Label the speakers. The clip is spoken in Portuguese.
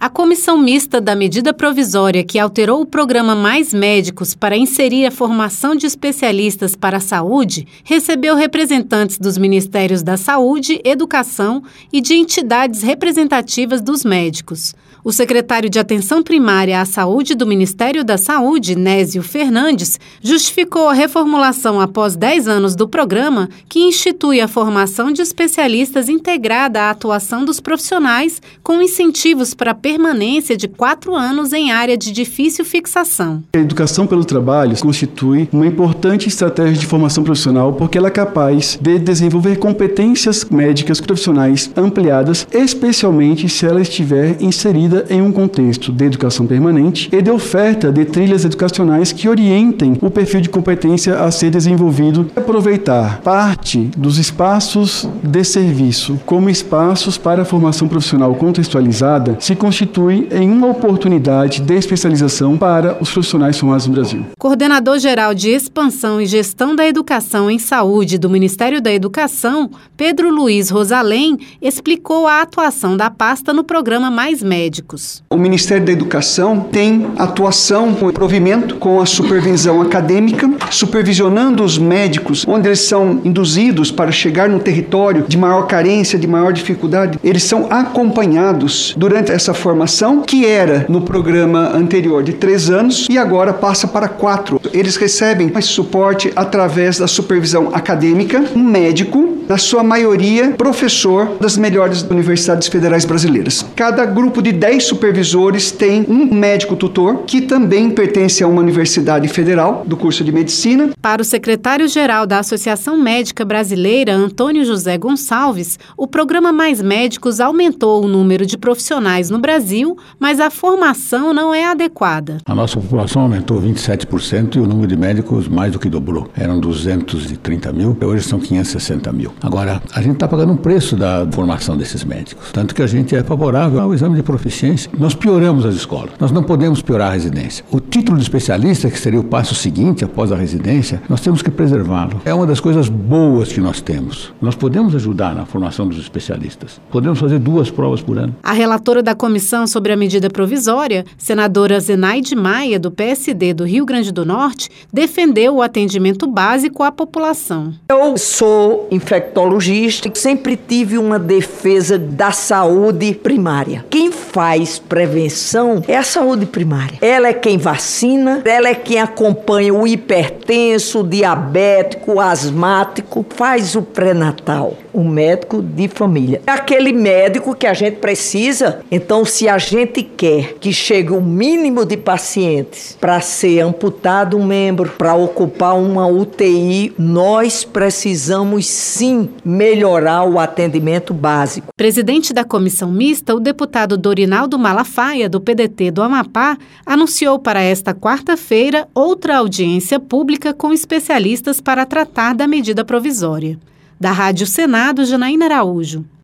Speaker 1: A comissão mista da medida provisória que alterou o programa Mais Médicos para inserir a formação de especialistas para a saúde recebeu representantes dos Ministérios da Saúde, Educação e de entidades representativas dos médicos. O secretário de Atenção Primária à Saúde do Ministério da Saúde, Nésio Fernandes, justificou a reformulação após 10 anos do programa, que institui a formação de especialistas integrada à atuação dos profissionais, com incentivos para a permanência de 4 anos em área de difícil fixação.
Speaker 2: A educação pelo trabalho constitui uma importante estratégia de formação profissional porque ela é capaz de desenvolver competências médicas profissionais ampliadas, especialmente se ela estiver inserida em um contexto de educação permanente e de oferta de trilhas educacionais que orientem o perfil de competência a ser desenvolvido. Aproveitar parte dos espaços de serviço como espaços para a formação profissional contextualizada se constitui em uma oportunidade de especialização para os profissionais formados no Brasil.
Speaker 1: Coordenador-geral de Expansão e Gestão da Educação em Saúde do Ministério da Educação, Pedro Luiz Rosalém, explicou a atuação da pasta no programa Mais Médicos.
Speaker 3: O Ministério da Educação tem atuação com o provimento, com a supervisão acadêmica, supervisionando os médicos, onde eles são induzidos para chegar no território de maior carência, de maior dificuldade. Eles são acompanhados durante essa formação, que era no programa anterior de 3 anos e agora passa para 4. Eles recebem esse suporte através da supervisão acadêmica, um médico, na sua maioria, professor das melhores universidades federais brasileiras. Cada grupo de 10 supervisores tem um médico tutor, que também pertence a uma universidade federal do curso de medicina.
Speaker 1: Para o secretário-geral da Associação Médica Brasileira, Antônio José Gonçalves, o programa Mais Médicos aumentou o número de profissionais no Brasil, mas a formação não é adequada.
Speaker 4: A nossa população aumentou 27% e o número de médicos mais do que dobrou. Eram 230 mil, hoje são 560 mil. Agora, a gente está pagando um preço da formação desses médicos, tanto que a gente é favorável ao exame de proficiência. Nós pioramos as escolas, nós não podemos piorar a residência. O título de especialista, que seria o passo seguinte após a residência, nós temos que preservá-lo. É uma das coisas boas que nós temos. Nós podemos ajudar na formação dos especialistas. Podemos fazer 2 provas por ano.
Speaker 1: A relatora da comissão sobre a medida provisória, senadora Zenaide Maia, do PSD do Rio Grande do Norte, defendeu o atendimento básico à população.
Speaker 5: Eu sou infectologista e sempre tive uma defesa da saúde primária. Quem faz prevenção é a saúde primária. Ela é quem vacina, ela é quem acompanha o hipertenso, o diabético, o asmático, faz o pré-natal, o médico de família. É aquele médico que a gente precisa. Então, se a gente quer que chegue o mínimo de pacientes para ser amputado um membro, para ocupar uma UTI, nós precisamos sim melhorar o atendimento básico.
Speaker 1: Presidente da comissão mista, o deputado Dorinaldo Malafaia, do PDT do Amapá, anunciou para esta quarta-feira outra audiência pública com especialistas para tratar da medida provisória. Da Rádio Senado, Janaína Araújo.